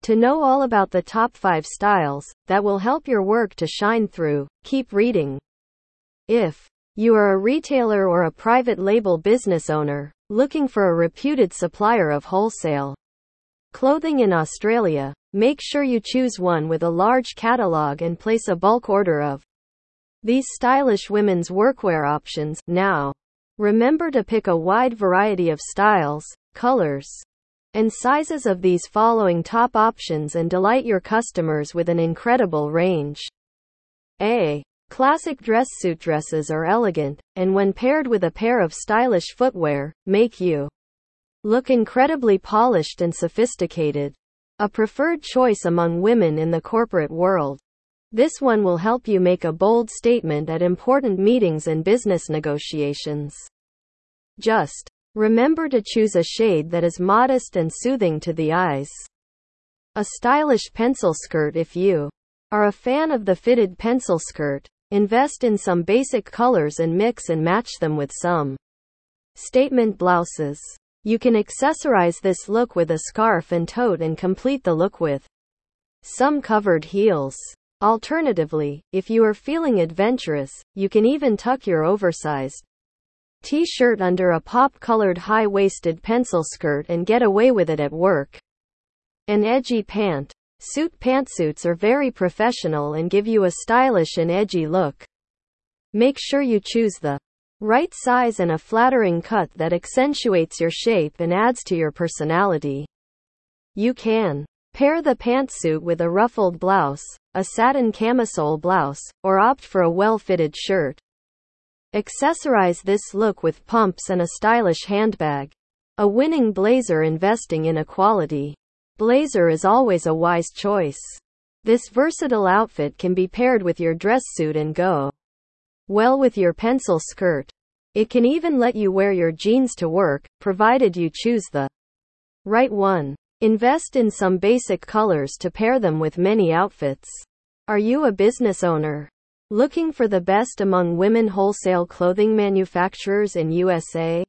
To know all about the top 5 styles that will help your work to shine through, keep reading. If you are a retailer or a private label business owner looking for a reputed supplier of wholesale clothing in Australia, make sure you choose one with a large catalog and place a bulk order of these stylish women's workwear options now. Remember to pick a wide variety of styles, colors, and sizes of these following top options and delight your customers with an incredible range. A. Classic dress suit dresses are elegant, and when paired with a pair of stylish footwear, make you look incredibly polished and sophisticated. A preferred choice among women in the corporate world. This one will help you make a bold statement at important meetings and business negotiations. Just remember to choose a shade that is modest and soothing to the eyes. A stylish pencil skirt. If you are a fan of the fitted pencil skirt, invest in some basic colors and mix and match them with some statement blouses. You can accessorize this look with a scarf and tote and complete the look with some covered heels. Alternatively, if you are feeling adventurous, you can even tuck your oversized t-shirt under a pop-colored high-waisted pencil skirt and get away with it at work. An edgy pant. Pantsuits are very professional and give you a stylish and edgy look. Make sure you choose the right size and a flattering cut that accentuates your shape and adds to your personality. You can pair the pantsuit with a ruffled blouse, a satin camisole blouse, or opt for a well-fitted shirt. Accessorize this look with pumps and a stylish handbag. A winning blazer. Investing in a quality blazer is always a wise choice. This versatile outfit can be paired with your dress suit and go well with your pencil skirt. It can even let you wear your jeans to work, provided you choose the right one. Invest in some basic colors to pair them with many outfits. Are you a business owner looking for the best among women wholesale clothing manufacturers in USA?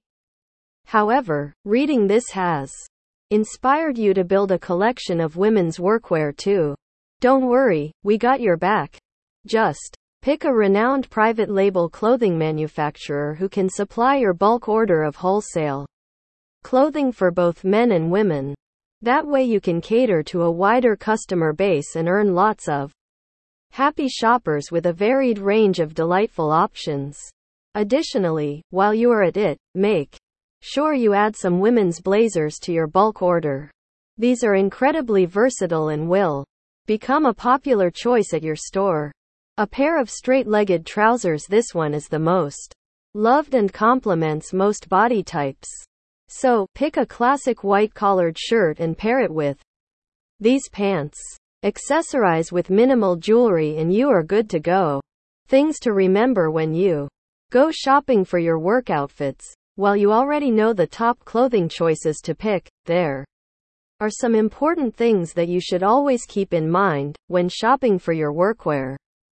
However, reading this has inspired you to build a collection of women's workwear too. Don't worry, we got your back. Just pick a renowned private label clothing manufacturer who can supply your bulk order of wholesale clothing for both men and women. That way you can cater to a wider customer base and earn lots of happy shoppers with a varied range of delightful options. Additionally, while you are at it, make sure you add some women's blazers to your bulk order. These are incredibly versatile and will become a popular choice at your store. A pair of straight-legged trousers. This one is the most loved and complements most body types. So, pick a classic white-collared shirt and pair it with these pants. Accessorize with minimal jewelry and you are good to go. Things to remember when you go shopping for your work outfits. While you already know the top clothing choices to pick, there are some important things that you should always keep in mind when shopping for your workwear.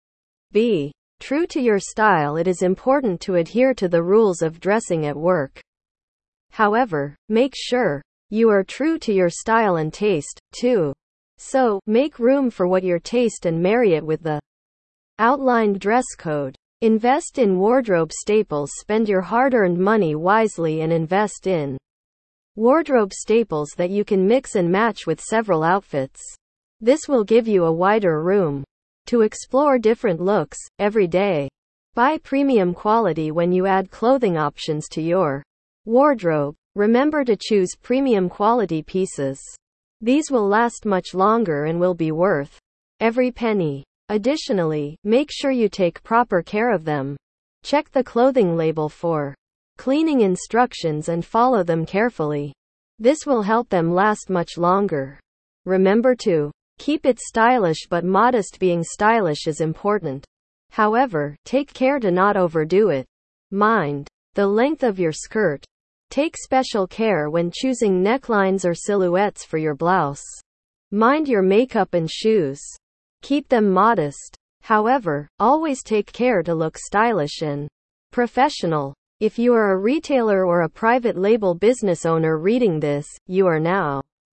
Be true to your style. It is important to adhere to the rules of dressing at work. However, make sure you are true to your style and taste, too. So, make room for what your taste and marry it with the outlined dress code. Invest in wardrobe staples. Spend your hard-earned money wisely and invest in wardrobe staples that you can mix and match with several outfits. This will give you a wider room to explore different looks every day. Buy premium quality when you add clothing options to your wardrobe. Remember to choose premium quality pieces. These will last much longer and will be worth every penny. Additionally, make sure you take proper care of them. Check the clothing label for cleaning instructions and follow them carefully. This will help them last much longer. Remember to keep it stylish but modest. Being stylish is important. However, take care to not overdo it. Mind the length of your skirt. Take special care when choosing necklines or silhouettes for your blouse. Mind your makeup and shoes. Keep them modest. However, always take care to look stylish and professional. If you are a retailer or a private label business owner reading this, you are now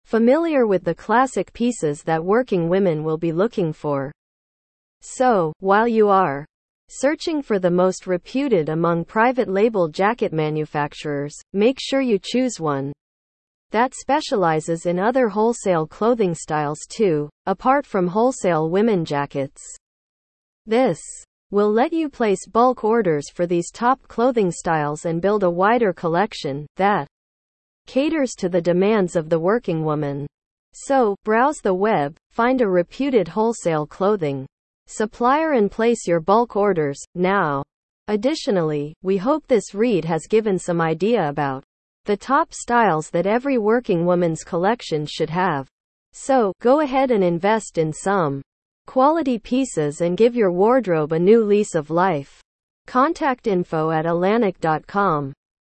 familiar with the classic pieces that working women will be looking for. So, while you are searching for the most reputed among private label jacket manufacturers, make sure you choose one that specializes in other wholesale clothing styles too, apart from wholesale women jackets. This will let you place bulk orders for these top clothing styles and build a wider collection that caters to the demands of the working woman. So, browse the web, find a reputed wholesale clothing supplier and place your bulk orders now. Additionally, we hope this read has given some idea about the top styles that every working woman's collection should have. So, go ahead and invest in some quality pieces and give your wardrobe a new lease of life. Contact info@alanic.com.